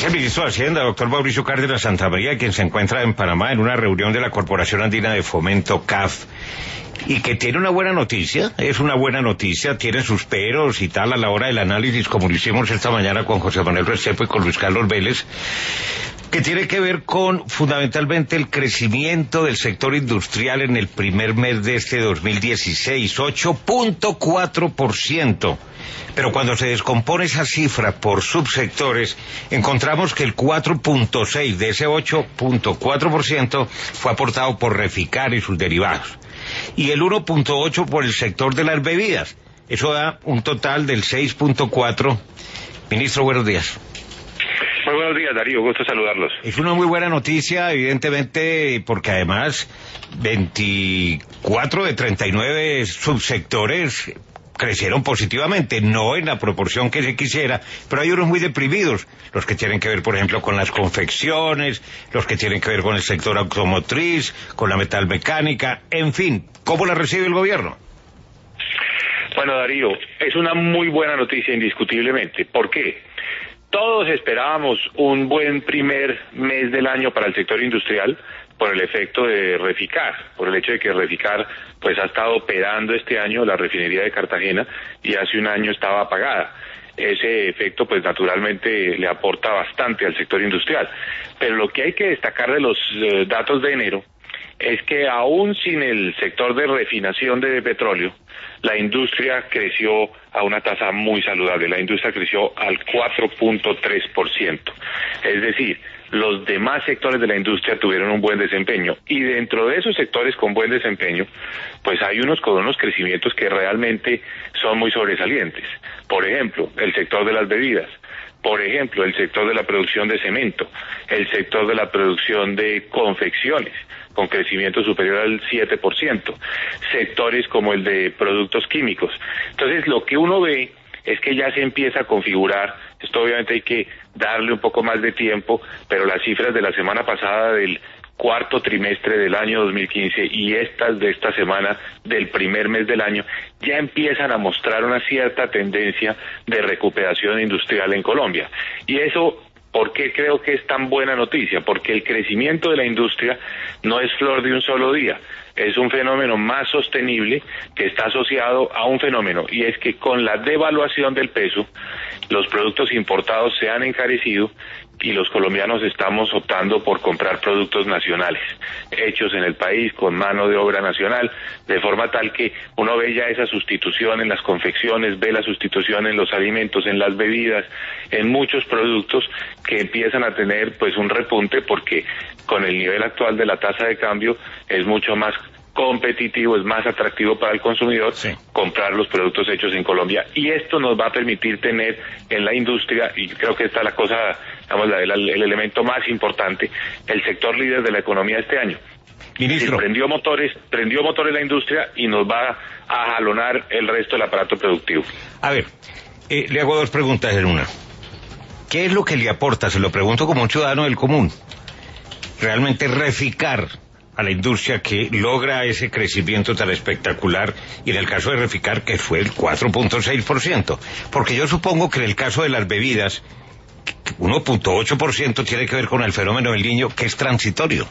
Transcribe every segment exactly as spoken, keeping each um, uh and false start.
Es el ministro de Hacienda, doctor Mauricio Cárdenas Santamaría, quien se encuentra en Panamá en una reunión de la Corporación Andina de Fomento, C A F, y que tiene una buena noticia, es una buena noticia, tiene sus peros y tal a la hora del análisis, como lo hicimos esta mañana con José Manuel Restrepo y con Luis Carlos Vélez, que tiene que ver con fundamentalmente el crecimiento del sector industrial en el primer mes de este dos mil dieciséis, ocho punto cuatro por ciento. Pero cuando se descompone esa cifra por subsectores, encontramos que el cuatro punto seis de ese ocho punto cuatro por ciento fue aportado por Reficar y sus derivados, y el uno punto ocho por el sector de las bebidas. Eso da un total del seis punto cuatro. Ministro, buenos días. Muy buenos días, Darío, gusto saludarlos. Es una muy buena noticia, evidentemente, porque además veinticuatro de treinta y nueve subsectores crecieron positivamente, no en la proporción que se quisiera, pero hay unos muy deprimidos, los que tienen que ver, por ejemplo, con las confecciones, los que tienen que ver con el sector automotriz, con la metalmecánica, en fin. ¿Cómo la recibe el gobierno? Bueno, Darío, es una muy buena noticia indiscutiblemente. ¿Por qué? Todos esperábamos un buen primer mes del año para el sector industrial por el efecto de Reficar, por el hecho de que Reficar pues ha estado operando este año la refinería de Cartagena y hace un año estaba apagada. Ese efecto pues naturalmente le aporta bastante al sector industrial. Pero lo que hay que destacar de los eh, datos de enero es que aún sin el sector de refinación de petróleo, la industria creció a una tasa muy saludable. La industria creció al cuatro punto tres por ciento. Es decir, los demás sectores de la industria tuvieron un buen desempeño. Y dentro de esos sectores con buen desempeño, pues hay unos con unos crecimientos que realmente son muy sobresalientes. Por ejemplo, el sector de las bebidas. Por ejemplo, el sector de la producción de cemento, el sector de la producción de confecciones, con crecimiento superior al siete por ciento, sectores como el de productos químicos. Entonces, lo que uno ve es que ya se empieza a configurar, esto obviamente hay que darle un poco más de tiempo, pero las cifras de la semana pasada del cuarto trimestre del año dos mil quince y estas de esta semana del primer mes del año ya empiezan a mostrar una cierta tendencia de recuperación industrial en Colombia. Y eso, ¿por qué creo que es tan buena noticia? Porque el crecimiento de la industria no es flor de un solo día, es un fenómeno más sostenible que está asociado a un fenómeno, y es que con la devaluación del peso, los productos importados se han encarecido y los colombianos estamos optando por comprar productos nacionales, hechos en el país, con mano de obra nacional, de forma tal que uno ve ya esa sustitución en las confecciones, ve la sustitución en los alimentos, en las bebidas, en muchos productos que empiezan a tener pues un repunte, porque con el nivel actual de la tasa de cambio es mucho más competitivo, es más atractivo para el consumidor sí. comprar los productos hechos en Colombia, y esto nos va a permitir tener en la industria, y creo que esta es la cosa, digamos, la, el, el elemento más importante, el sector líder de la economía este año. Ministro. Sí, prendió motores, prendió motores la industria y nos va a jalonar el resto del aparato productivo. A ver, eh, le hago dos preguntas en una. ¿Qué es lo que le aporta? Se lo pregunto como un ciudadano del común. Realmente Reficar a la industria que logra ese crecimiento tan espectacular, y en el caso de Reficar que fue el cuatro punto seis por ciento, porque yo supongo que en el caso de las bebidas uno punto ocho por ciento tiene que ver con el fenómeno del Niño, que es transitorio.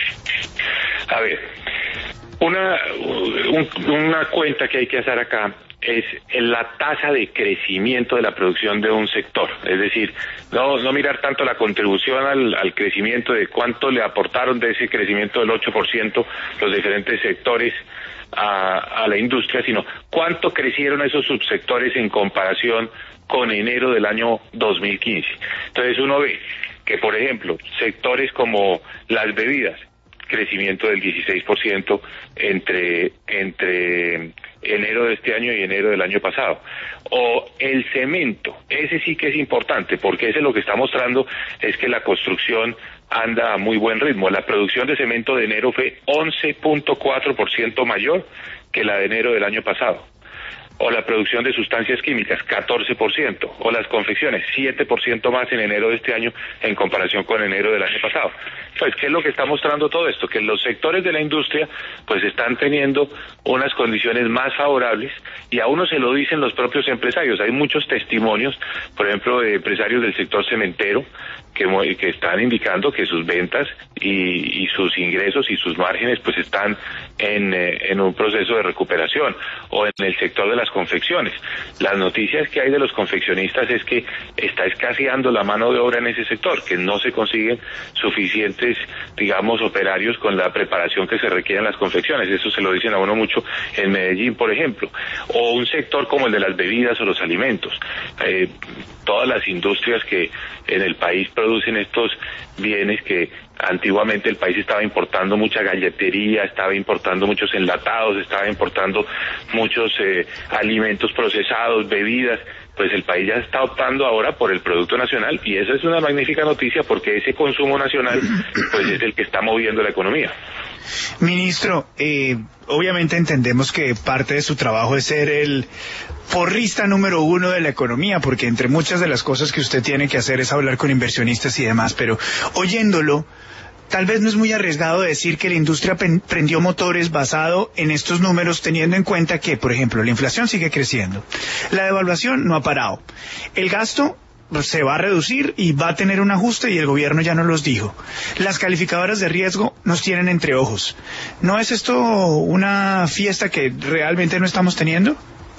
A ver, una, un, una cuenta que hay que hacer acá es la tasa de crecimiento de la producción de un sector, es decir, no no mirar tanto la contribución al, al crecimiento, de cuánto le aportaron de ese crecimiento del ocho por ciento los diferentes sectores a, a la industria, sino cuánto crecieron esos subsectores en comparación con enero del año dos mil quince. Entonces uno ve que, por ejemplo, sectores como las bebidas, crecimiento del dieciséis por ciento entre entre enero de este año y enero del año pasado. O el cemento, ese sí que es importante, porque ese lo que está mostrando es que la construcción anda a muy buen ritmo. La producción de cemento de enero fue once punto cuatro por ciento mayor que la de enero del año pasado. O la producción de sustancias químicas, catorce por ciento, o las confecciones, siete por ciento más en enero de este año en comparación con enero del año pasado. Pues, ¿qué es lo que está mostrando todo esto? Que los sectores de la industria, pues, están teniendo unas condiciones más favorables, y a uno se lo dicen los propios empresarios. Hay muchos testimonios, por ejemplo, de empresarios del sector cementero, que, que están indicando que sus ventas y, y sus ingresos y sus márgenes pues están en, eh, en un proceso de recuperación, o en el sector de las confecciones. Las noticias que hay de los confeccionistas es que está escaseando la mano de obra en ese sector, que no se consiguen suficientes, digamos, operarios con la preparación que se requiere en las confecciones. Eso se lo dicen a uno mucho en Medellín, por ejemplo. O un sector como el de las bebidas o los alimentos. Eh, todas las industrias que en el país producen estos bienes que antiguamente el país estaba importando mucha galletería, estaba importando muchos enlatados, estaba importando muchos eh, alimentos procesados, bebidas, pues el país ya está optando ahora por el producto nacional, y eso es una magnífica noticia porque ese consumo nacional pues es el que está moviendo la economía. Ministro, eh, obviamente entendemos que parte de su trabajo es ser el porrista número uno de la economía, porque entre muchas de las cosas que usted tiene que hacer es hablar con inversionistas y demás, pero oyéndolo, tal vez no es muy arriesgado decir que la industria prendió motores basado en estos números, teniendo en cuenta que, por ejemplo, la inflación sigue creciendo, la devaluación no ha parado, el gasto se va a reducir y va a tener un ajuste, y el gobierno ya nos los dijo. Las calificadoras de riesgo nos tienen entre ojos. ¿No es esto una fiesta que realmente no estamos teniendo?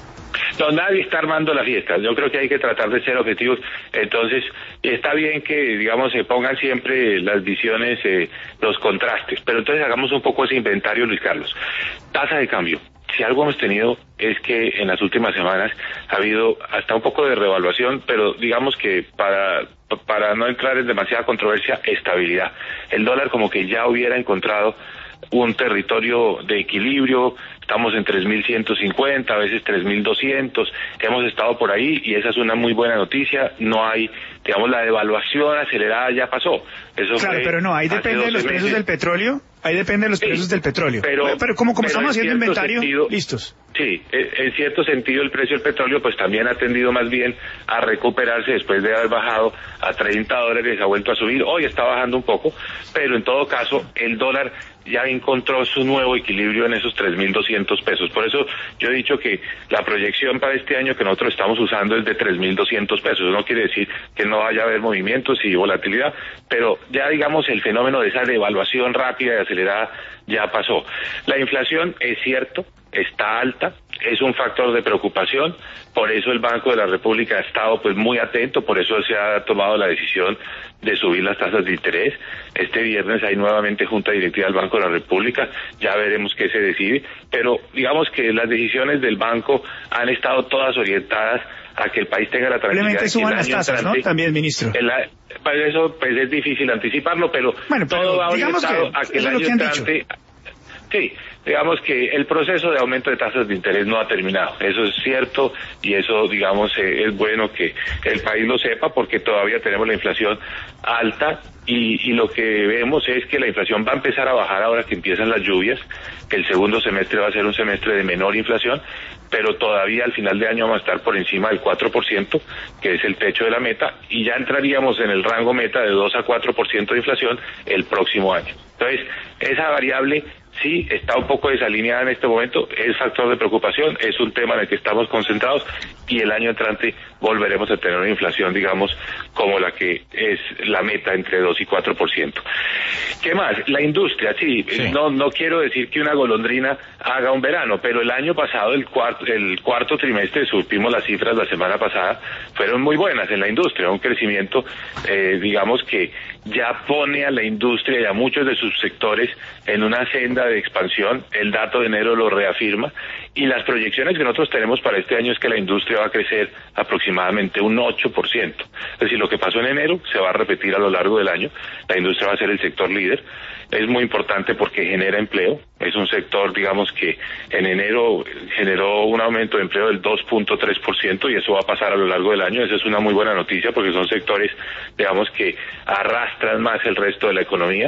No, nadie está armando la fiesta. Yo creo que hay que tratar de ser objetivos. Entonces, está bien que, digamos, se pongan siempre las visiones, eh, los contrastes. Pero entonces hagamos un poco ese inventario, Luis Carlos. Tasa de cambio. Si algo hemos tenido es que en las últimas semanas ha habido hasta un poco de revaluación, pero digamos que para para no entrar en demasiada controversia, estabilidad. El dólar como que ya hubiera encontrado un territorio de equilibrio. Estamos en tres mil ciento cincuenta, a veces tres mil doscientos, hemos estado por ahí y esa es una muy buena noticia. No hay, digamos, la devaluación acelerada ya pasó. Eso claro, pero no, ahí depende de los precios meses. del petróleo, ahí depende de los sí, precios del petróleo. Pero, pero como, como pero estamos haciendo inventario, sentido, listos. Sí, en cierto sentido el precio del petróleo pues también ha tendido más bien a recuperarse después de haber bajado a treinta dólares, ha vuelto a subir, hoy está bajando un poco, pero en todo caso el dólar ya encontró su nuevo equilibrio en esos tres mil doscientos pesos. Por eso yo he dicho que la proyección para este año que nosotros estamos usando es de tres mil doscientos pesos. No quiere decir que no vaya a haber movimientos y volatilidad, pero ya digamos el fenómeno de esa devaluación rápida y acelerada ya pasó. La inflación, es cierto, está alta, es un factor de preocupación, por eso el Banco de la República ha estado pues muy atento, por eso se ha tomado la decisión de subir las tasas de interés. Este viernes hay nuevamente junta directiva del Banco de la República, ya veremos qué se decide, pero digamos que las decisiones del banco han estado todas orientadas a que el país tenga la tranquilidad. Probablemente suban las tasas, entrante, ¿no? También, ministro. El, para eso pues es difícil anticiparlo, pero, bueno, pero todo va orientado a que el año entrante... Sí, digamos que el proceso de aumento de tasas de interés no ha terminado, eso es cierto, y eso, digamos, eh, es bueno que el país lo sepa, porque todavía tenemos la inflación alta, y, y lo que vemos es que la inflación va a empezar a bajar ahora que empiezan las lluvias, que el segundo semestre va a ser un semestre de menor inflación, pero todavía al final de año vamos a estar por encima del cuatro por ciento, que es el techo de la meta, y ya entraríamos en el rango meta de dos a cuatro por ciento de inflación el próximo año. Entonces, esa variable sí está un poco desalineada en este momento, es factor de preocupación, es un tema en el que estamos concentrados, y el año entrante volveremos a tener una inflación, digamos, como la que es la meta, entre dos y cuatro por ciento. ¿Qué más? La industria, sí, sí. No, no quiero decir que una golondrina haga un verano, pero el año pasado, el cuarto, el cuarto trimestre, supimos las cifras la semana pasada, fueron muy buenas en la industria, un crecimiento, eh, digamos, que ya pone a la industria y a muchos de sus sectores en una senda de expansión. El dato de enero lo reafirma, y las proyecciones que nosotros tenemos para este año es que la industria va a crecer aproximadamente un ocho por ciento. Es decir, lo que pasó en enero se va a repetir a lo largo del año. La industria va a ser el sector líder. Es muy importante porque genera empleo. Es un sector, digamos, que en enero generó un aumento de empleo del dos punto tres por ciento, y eso va a pasar a lo largo del año. Esa es una muy buena noticia porque son sectores, digamos, que arrastran más el resto de la economía,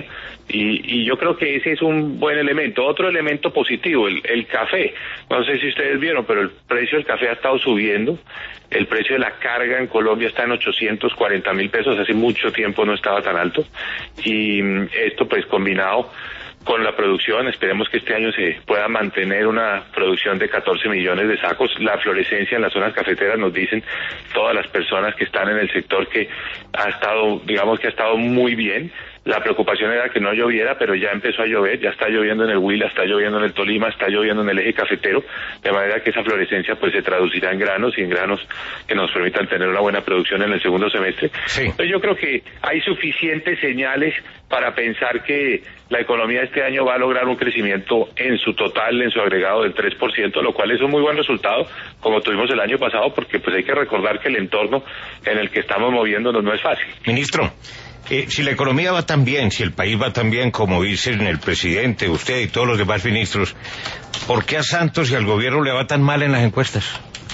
y, y yo creo que ese es un buen elemento. Otro elemento positivo, el, el café. No sé si ustedes vieron, pero el precio del café ha estado subiendo. El precio de la carga en Colombia está en ochocientos cuarenta mil pesos, hace mucho tiempo no estaba tan alto, y esto pues combinado con la producción. Esperemos que este año se pueda mantener una producción de catorce millones de sacos. La florescencia en las zonas cafeteras, nos dicen todas las personas que están en el sector, que ha estado, digamos que ha estado muy bien. La preocupación era que no lloviera, pero ya empezó a llover, ya está lloviendo en el Huila, está lloviendo en el Tolima, está lloviendo en el eje cafetero, de manera que esa florescencia pues se traducirá en granos y en granos que nos permitan tener una buena producción en el segundo semestre. Sí. Entonces yo creo que hay suficientes señales para pensar que la economía este año va a lograr un crecimiento en su total, en su agregado del tres por ciento, lo cual es un muy buen resultado, como tuvimos el año pasado, porque pues hay que recordar que el entorno en el que estamos moviéndonos no es fácil. Ministro, Eh, si la economía va tan bien, si el país va tan bien como dicen el presidente, usted y todos los demás ministros, ¿por qué a Santos y al gobierno le va tan mal en las encuestas?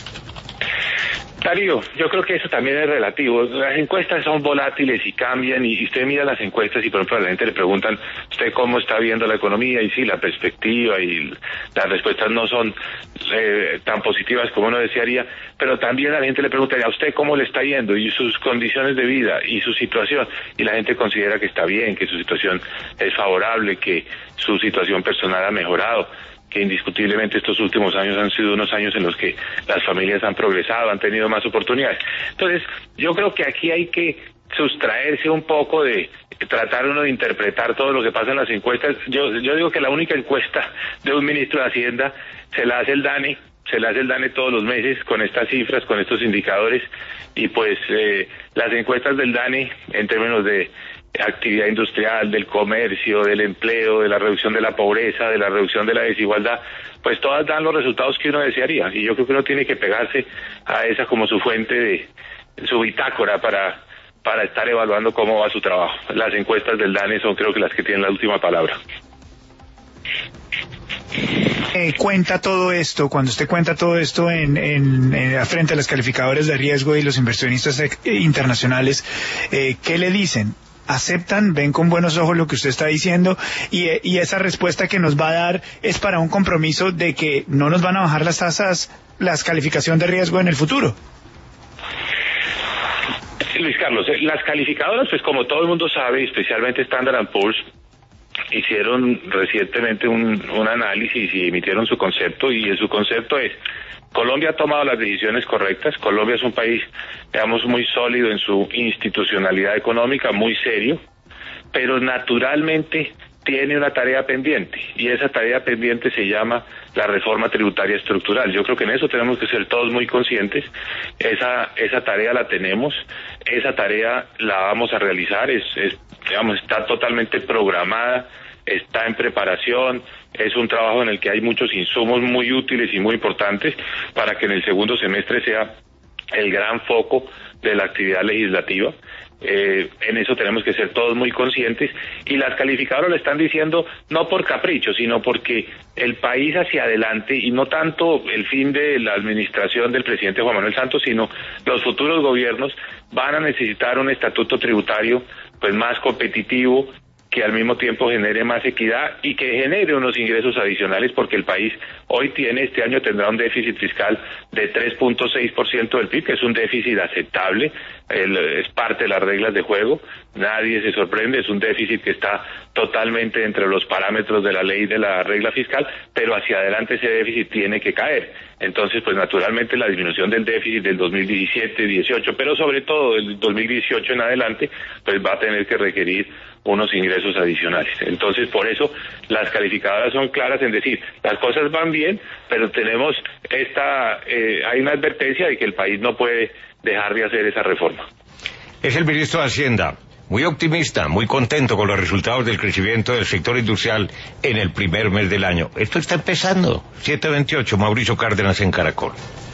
Darío, yo creo que eso también es relativo. Las encuestas son volátiles y cambian, y usted mira las encuestas y por ejemplo a la gente le preguntan, ¿usted cómo está viendo la economía? Y sí, la perspectiva y las respuestas no son eh, tan positivas como uno desearía, pero también a la gente le pregunta, ¿a usted cómo le está yendo? Y sus condiciones de vida y su situación, y la gente considera que está bien, que su situación es favorable, que su situación personal ha mejorado, que indiscutiblemente estos últimos años han sido unos años en los que las familias han progresado, han tenido más oportunidades. Entonces, yo creo que aquí hay que sustraerse un poco de tratar uno de interpretar todo lo que pasa en las encuestas. Yo, yo digo que la única encuesta de un ministro de Hacienda se la hace el DANE, se la hace el DANE todos los meses con estas cifras, con estos indicadores, y pues eh, las encuestas del DANE en términos de actividad industrial, del comercio, del empleo, de la reducción de la pobreza, de la reducción de la desigualdad, pues todas dan los resultados que uno desearía, y yo creo que uno tiene que pegarse a esa como su fuente de su bitácora para para estar evaluando cómo va su trabajo. Las encuestas del DANE son creo que las que tienen la última palabra. Eh, cuenta todo esto, cuando usted cuenta todo esto en, en, en frente a los calificadores de riesgo y los inversionistas ex, eh, internacionales, eh, ¿qué le dicen? ¿Aceptan, ven con buenos ojos lo que usted está diciendo? Y, y esa respuesta que nos va a dar es para un compromiso de que no nos van a bajar las tasas, las calificación de riesgo en el futuro. Luis Carlos, las calificadoras, pues como todo el mundo sabe, especialmente Standard and Poor's, hicieron recientemente un, un análisis y emitieron su concepto, y su concepto es: Colombia ha tomado las decisiones correctas. Colombia es un país, digamos, muy sólido en su institucionalidad económica, muy serio, pero naturalmente tiene una tarea pendiente, y esa tarea pendiente se llama la reforma tributaria estructural. Yo creo que en eso tenemos que ser todos muy conscientes. Esa esa tarea la tenemos, esa tarea la vamos a realizar, es, es digamos, está totalmente programada, está en preparación, es un trabajo en el que hay muchos insumos muy útiles y muy importantes para que en el segundo semestre sea el gran foco de la actividad legislativa. Eh, en eso tenemos que ser todos muy conscientes, y las calificadoras lo están diciendo no por capricho, sino porque el país hacia adelante, y no tanto el fin de la administración del presidente Juan Manuel Santos, sino los futuros gobiernos van a necesitar un estatuto tributario pues más competitivo, que al mismo tiempo genere más equidad y que genere unos ingresos adicionales, porque el país hoy tiene, este año tendrá un déficit fiscal de tres punto seis por ciento del P I B, que es un déficit aceptable, el, es parte de las reglas de juego, nadie se sorprende, es un déficit que está totalmente entre los parámetros de la ley de la regla fiscal, pero hacia adelante ese déficit tiene que caer. Entonces, pues naturalmente la disminución del déficit del dos mil diecisiete, dieciocho, pero sobre todo del dos mil dieciocho en adelante, pues va a tener que requerir unos ingresos adicionales. Entonces, por eso las calificadoras son claras en decir, las cosas van bien, pero tenemos esta, eh, hay una advertencia de que el país no puede dejar de hacer esa reforma. Es el ministro de Hacienda, muy optimista, muy contento con los resultados del crecimiento del sector industrial en el primer mes del año. Esto está empezando. siete veintiocho, Mauricio Cárdenas en Caracol.